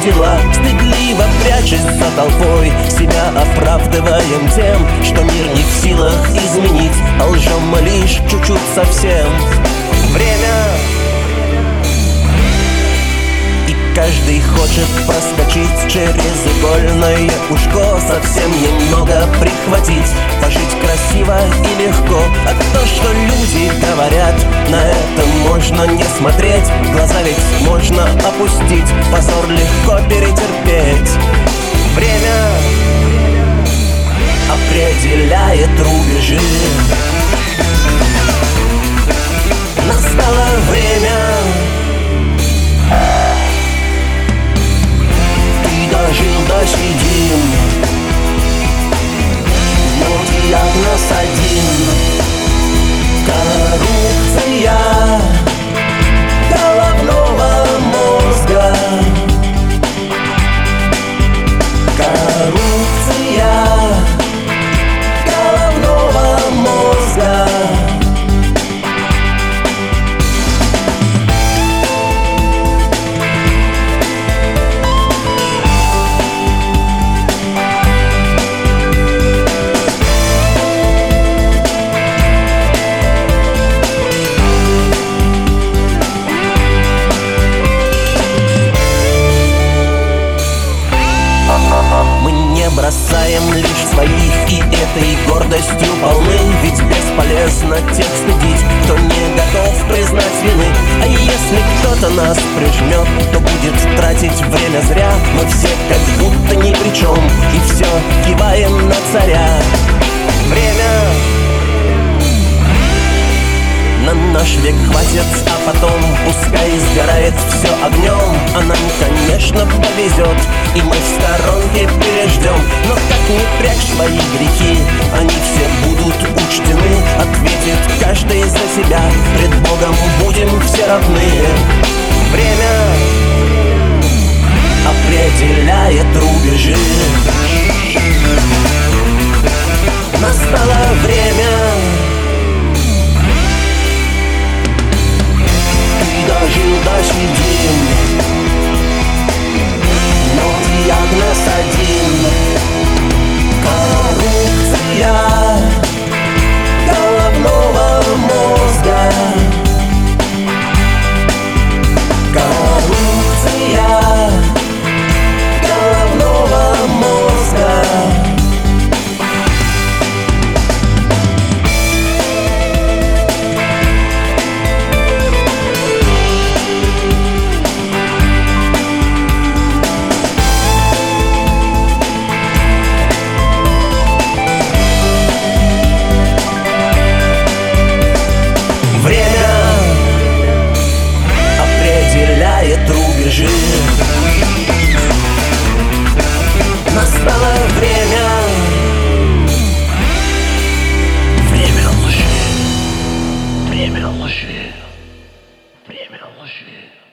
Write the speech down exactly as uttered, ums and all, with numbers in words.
весела. Стыдливо прячась за толпой, себя оправдываем тем, что мир не в силах изменить, а лжем мы лишь чуть-чуть совсем. Время. И каждый хочет проскочить через игольное ушко, совсем немного прихватить, пожить красиво и легко. А то, что люди говорят, на это можно не смотреть. Глаза ведь можно опустить, позор легко перетерпеть. Время определяет рубежи. Настало время. Ты дожил до середин, но диагноз один. Коррупция головного мозга. Коррупция головного мозга. Бросаем лишь своих, и этой гордостью полны. Ведь бесполезно тех стыдить, кто не готов признать вины. А если кто-то нас прижмет, то будет тратить время зря. Мы все как будто ни при чем, и все киваем на царя. Время на наш век хватит, а потом пускай сгорает все огнем. А нам, конечно, повезет, и мы в сторонке переждем. Но как не прячь свои грехи, они все будут учтены. Ответит каждый за себя, пред Богом будем все равны. Время определяет рубежи. Настало время. Дожил до середин, но диагноз один. Коррупция головного мозга. Коррупция головного мозга. Рубежи. Настало время. Время лжи. Время лжи. Время лжи.